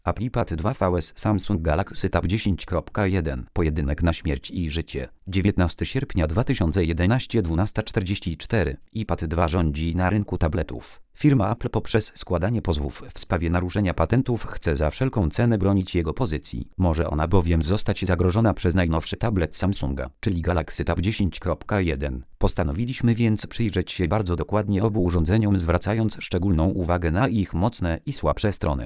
iPad 2 vs Samsung Galaxy Tab 10.1 Pojedynek na śmierć i życie. 19 sierpnia 2011 12:44 iPad 2 rządzi na rynku tabletów. Firma Apple poprzez składanie pozwów w sprawie naruszenia patentów chce za wszelką cenę bronić jego pozycji. Może ona bowiem zostać zagrożona przez najnowszy tablet Samsunga, czyli Galaxy Tab 10.1. Postanowiliśmy więc przyjrzeć się bardzo dokładnie obu urządzeniom, zwracając szczególną uwagę na ich mocne i słabsze strony.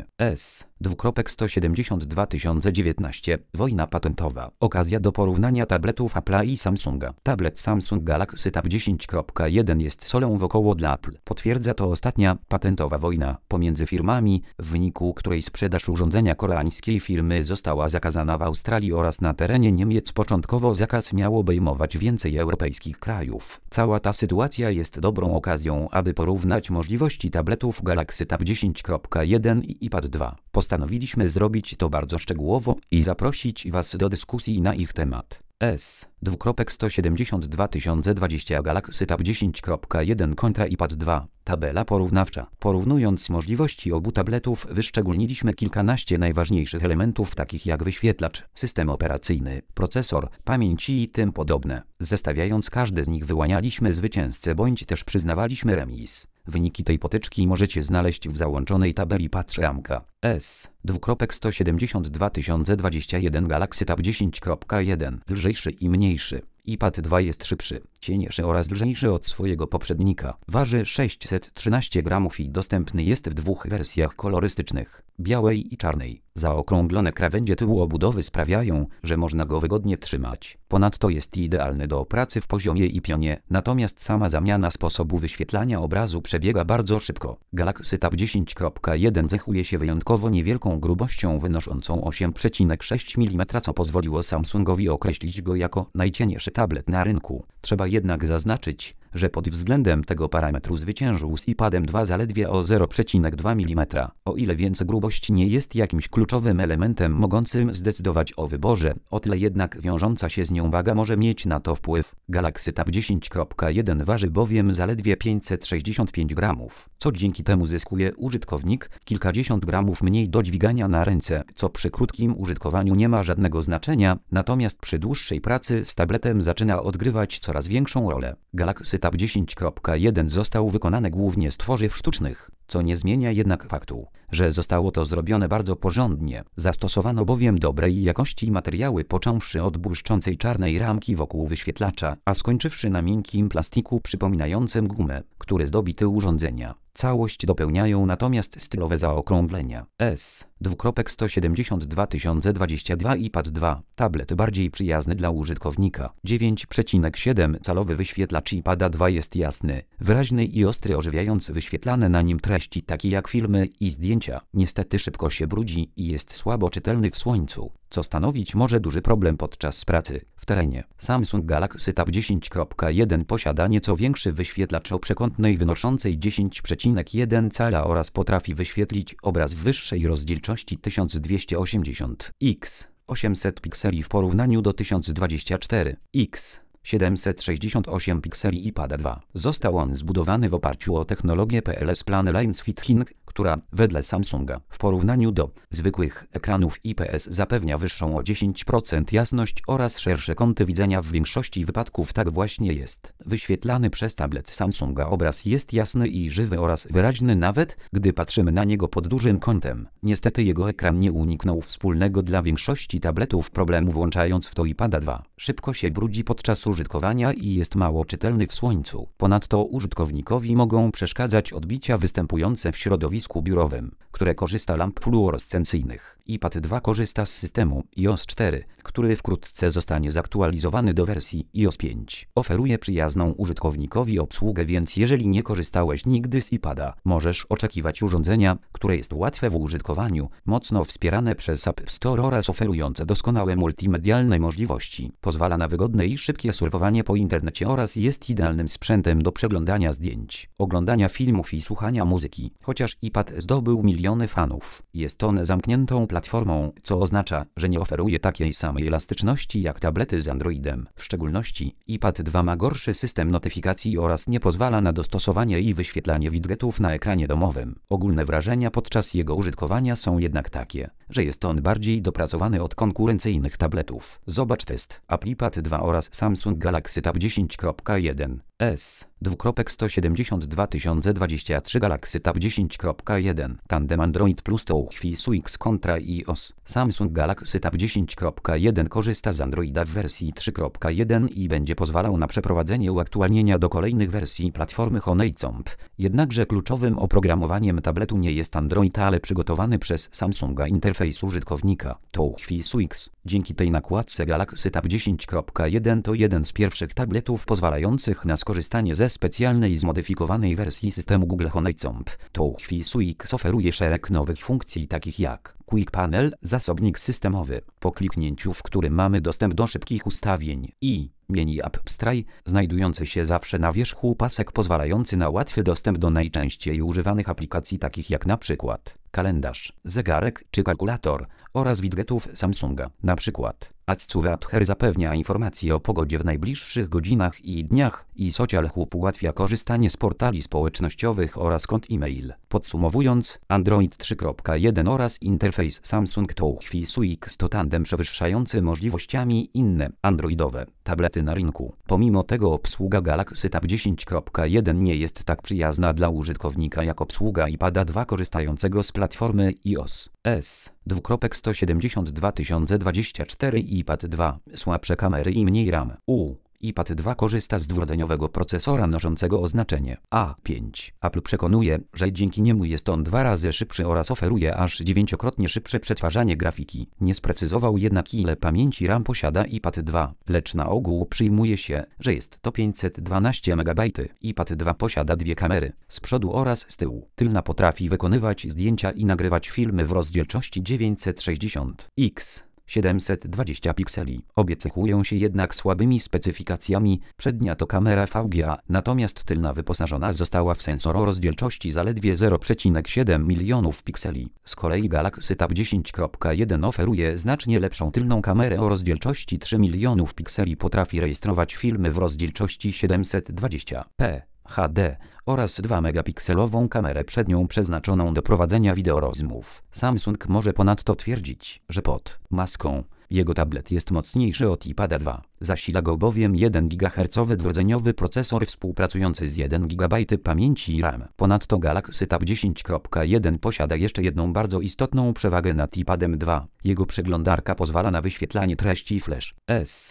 S.172 2019 Wojna patentowa. Okazja do porównania tabletów Apple'a i Samsunga. Tablet Samsung Galaxy Tab 10.1 jest solą wokoło dla Apple. Potwierdza to ostatnia patentowa wojna pomiędzy firmami, w wyniku której sprzedaż urządzenia koreańskiej firmy została zakazana w Australii oraz na terenie Niemiec. Początkowo zakaz miał obejmować więcej europejskich krajów. Cała ta sytuacja jest dobrą okazją, aby porównać możliwości tabletów Galaxy Tab 10.1 i iPad 2. Postanowiliśmy zrobić to bardzo szczegółowo i zaprosić Was do dyskusji na ich temat. S.172 2020 Galaxy Tab 10.1 kontra iPad 2. Tabela porównawcza. Porównując możliwości obu tabletów, wyszczególniliśmy kilkanaście najważniejszych elementów, takich jak wyświetlacz, system operacyjny, procesor, pamięć i tym podobne. Zestawiając każdy z nich, wyłanialiśmy zwycięzcę bądź też przyznawaliśmy remis. Wyniki tej potyczki możecie znaleźć w załączonej tabeli. Patrz ramka. S.172 2021 Galaxy Tab 10.1 Lżejszy i mniejszy. iPad 2 jest szybszy, cieńszy oraz lżejszy od swojego poprzednika. Waży 613 gramów i dostępny jest w dwóch wersjach kolorystycznych, białej i czarnej. Zaokrąglone krawędzie tyłu obudowy sprawiają, że można go wygodnie trzymać. Ponadto jest idealny do pracy w poziomie i pionie, natomiast sama zamiana sposobu wyświetlania obrazu przebiega bardzo szybko. Galaxy Tab 10.1 cechuje się wyjątkowo niewielką grubością wynoszącą 8,6 mm, co pozwoliło Samsungowi określić go jako najcieńszy tablet na rynku. Trzeba jednak zaznaczyć, że pod względem tego parametru zwyciężył z iPadem 2 zaledwie o 0,2 mm. O ile więc grubość nie jest jakimś kluczowym elementem mogącym zdecydować o wyborze, o tyle jednak wiążąca się z nią waga może mieć na to wpływ. Galaxy Tab 10.1 waży bowiem zaledwie 565 gramów, co dzięki temu zyskuje użytkownik kilkadziesiąt gramów mniej do dźwigania na ręce, co przy krótkim użytkowaniu nie ma żadnego znaczenia, natomiast przy dłuższej pracy z tabletem zaczyna odgrywać coraz większą rolę. Galaxy Tab 10.1 został wykonany głównie z tworzyw sztucznych, co nie zmienia jednak faktu, że zostało to zrobione bardzo porządnie. Zastosowano bowiem dobrej jakości materiały, począwszy od błyszczącej czarnej ramki wokół wyświetlacza, a skończywszy na miękkim plastiku przypominającym gumę, który zdobi tył urządzenia. Całość dopełniają natomiast stylowe zaokrąglenia. S.172 2022 iPad 2. Tablet bardziej przyjazny dla użytkownika. 9,7-calowy wyświetlacz iPada 2 jest jasny, wyraźny i ostry, ożywiając wyświetlane na nim treści takie jak filmy i zdjęcia. Niestety szybko się brudzi i jest słabo czytelny w słońcu, co stanowić może duży problem podczas pracy w terenie. Samsung Galaxy Tab 10.1 posiada nieco większy wyświetlacz o przekątnej wynoszącej 10,1 cala oraz potrafi wyświetlić obraz w wyższej rozdzielczości 1280x 800 pikseli w porównaniu do 1024x 768 pikseli iPada 2. Został on zbudowany w oparciu o technologię PLS Plane-Lines Fitting, która, wedle Samsunga, w porównaniu do zwykłych ekranów IPS zapewnia wyższą o 10% jasność oraz szersze kąty widzenia. W większości wypadków tak właśnie jest. Wyświetlany przez tablet Samsunga obraz jest jasny i żywy oraz wyraźny, nawet gdy patrzymy na niego pod dużym kątem. Niestety jego ekran nie uniknął wspólnego dla większości tabletów problemu, włączając w to iPada 2. Szybko się brudzi podczas użytkowania i jest mało czytelny w słońcu. Ponadto użytkownikowi mogą przeszkadzać odbicia występujące w środowisku biurowym, które korzysta lamp fluorescencyjnych. iPad 2 korzysta z systemu iOS 4, który wkrótce zostanie zaktualizowany do wersji iOS 5. Oferuje przyjazną użytkownikowi obsługę, więc jeżeli nie korzystałeś nigdy z iPada, możesz oczekiwać urządzenia, które jest łatwe w użytkowaniu, mocno wspierane przez App Store oraz oferujące doskonałe multimedialne możliwości. Pozwala na wygodne i szybkie surfowanie po internecie oraz jest idealnym sprzętem do przeglądania zdjęć, oglądania filmów i słuchania muzyki. Chociaż iPad zdobył miliony fanów, jest on zamkniętą platformą, co oznacza, że nie oferuje takiej samej elastyczności jak tablety z Androidem. W szczególności iPad 2 ma gorszy system notyfikacji oraz nie pozwala na dostosowanie i wyświetlanie widgetów na ekranie domowym. Ogólne wrażenia podczas jego użytkowania są jednak takie, że jest on bardziej dopracowany od konkurencyjnych tabletów. Zobacz test. Apple Pad 2 oraz Samsung Galaxy Tab 10.1 S. 172 Galaxy Tab 10.1 Tandem Android Plus to X kontra iOS. Samsung Galaxy Tab 10.1 korzysta z Androida w wersji 3.1 i będzie pozwalał na przeprowadzenie uaktualnienia do kolejnych wersji platformy Honeycomb. Jednakże kluczowym oprogramowaniem tabletu nie jest Android, ale przygotowany przez Samsunga interfejs użytkownika to X. Dzięki tej nakładce Galaxy Tab 10.1 to jeden z pierwszych tabletów pozwalających na skorzystanie ze specjalnej zmodyfikowanej wersji systemu Google Honeycomb. To X oferuje szereg nowych funkcji takich jak Quick Panel, zasobnik systemowy, po kliknięciu w którym mamy dostęp do szybkich ustawień i Menu Appstry, znajdujący się zawsze na wierzchu pasek pozwalający na łatwy dostęp do najczęściej używanych aplikacji takich jak na przykład kalendarz, zegarek czy kalkulator oraz widgetów Samsunga. Na przykład AdSuvather zapewnia informacje o pogodzie w najbliższych godzinach i dniach i Social Hub ułatwia korzystanie z portali społecznościowych oraz kont e-mail. Podsumowując, Android 3.1 oraz interfejs Samsung to X to tandem przewyższający możliwościami inne androidowe tablety na rynku. Pomimo tego obsługa Galaxy Tab 10.1 nie jest tak przyjazna dla użytkownika jak obsługa iPada 2 korzystającego z platformy iOS. S. 172 iPad 2, słabsze kamery i mniej RAM. iPad 2 korzysta z dwurdzeniowego procesora noszącego oznaczenie A5. Apple przekonuje, że dzięki niemu jest on 2 razy szybszy oraz oferuje aż 9-krotnie szybsze przetwarzanie grafiki. Nie sprecyzował jednak, ile pamięci RAM posiada iPad 2, lecz na ogół przyjmuje się, że jest to 512 MB. iPad 2 posiada dwie kamery, z przodu oraz z tyłu. Tylna potrafi wykonywać zdjęcia i nagrywać filmy w rozdzielczości 960x. 720 pikseli. Obie cechują się jednak słabymi specyfikacjami. Przednia to kamera VGA, natomiast tylna wyposażona została w sensor o rozdzielczości zaledwie 0,7 milionów pikseli. Z kolei Galaxy Tab 10.1 oferuje znacznie lepszą tylną kamerę o rozdzielczości 3 milionów pikseli. Potrafi rejestrować filmy w rozdzielczości 720p. HD oraz 2-megapikselową kamerę przednią przeznaczoną do prowadzenia wideorozmów. Samsung może ponadto twierdzić, że pod maską jego tablet jest mocniejszy od iPada 2. Zasila go bowiem 1 GHz dwurdzeniowy procesor współpracujący z 1 GB pamięci RAM. Ponadto Galaxy Tab 10.1 posiada jeszcze jedną bardzo istotną przewagę nad iPadem 2. Jego przeglądarka pozwala na wyświetlanie treści Flash. S.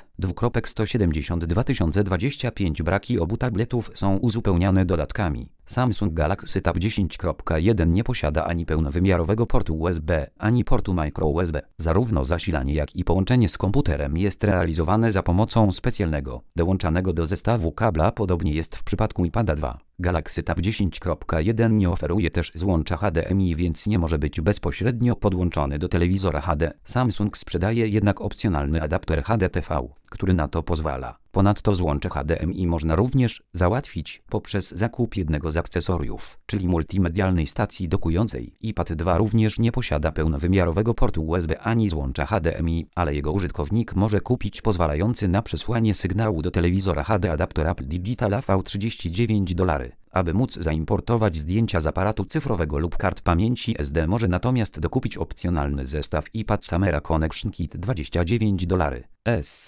2025 braki obu tabletów są uzupełniane dodatkami. Samsung Galaxy Tab 10.1 nie posiada ani pełnowymiarowego portu USB, ani portu micro USB. Zarówno zasilanie, jak i połączenie z komputerem jest realizowane za pomocą specjalnego, dołączanego do zestawu kabla. Podobnie jest w przypadku iPada 2. Galaxy Tab 10.1 nie oferuje też złącza HDMI, więc nie może być bezpośrednio podłączony do telewizora HD. Samsung sprzedaje jednak opcjonalny adapter HDTV, który na to pozwala. Ponadto złącze HDMI można również załatwić poprzez zakup jednego z akcesoriów, czyli multimedialnej stacji dokującej. iPad 2 również nie posiada pełnowymiarowego portu USB ani złącza HDMI, ale jego użytkownik może kupić pozwalający na przesłanie sygnału do telewizora HD adapter Apple Digital AV39 $. Aby móc zaimportować zdjęcia z aparatu cyfrowego lub kart pamięci SD, może natomiast dokupić opcjonalny zestaw iPad Camera Connection Kit $29. S.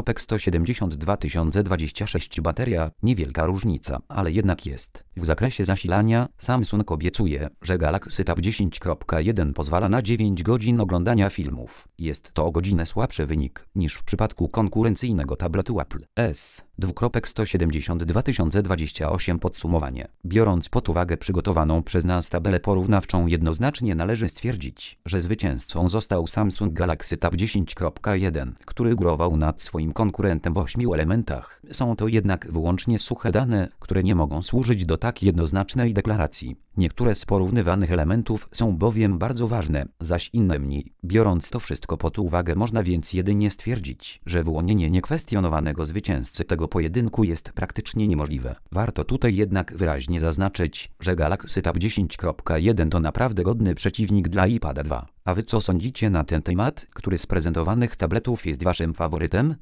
172 bateria, niewielka różnica, ale jednak jest. W zakresie zasilania Samsung obiecuje, że Galaxy Tab 10.1 pozwala na 9 godzin oglądania filmów. Jest to o godzinę słabszy wynik niż w przypadku konkurencyjnego tabletu Apple. S. 172 Podsumowanie. Biorąc pod uwagę przygotowaną przez nas tabelę porównawczą, jednoznacznie należy stwierdzić, że zwycięzcą został Samsung Galaxy Tab 10.1, który górował nad swoim konkurentem w 8 elementach. Są to jednak wyłącznie suche dane, które nie mogą służyć do tak jednoznacznej deklaracji. Niektóre z porównywanych elementów są bowiem bardzo ważne, zaś inne mniej. Biorąc to wszystko pod uwagę, można więc jedynie stwierdzić, że wyłonienie niekwestionowanego zwycięzcy tego pojedynku jest praktycznie niemożliwe. Warto tutaj jednak wyraźnie zaznaczyć, że Galaxy Tab 10.1 to naprawdę godny przeciwnik dla iPada 2. A wy co sądzicie na ten temat? Który z prezentowanych tabletów jest waszym faworytem?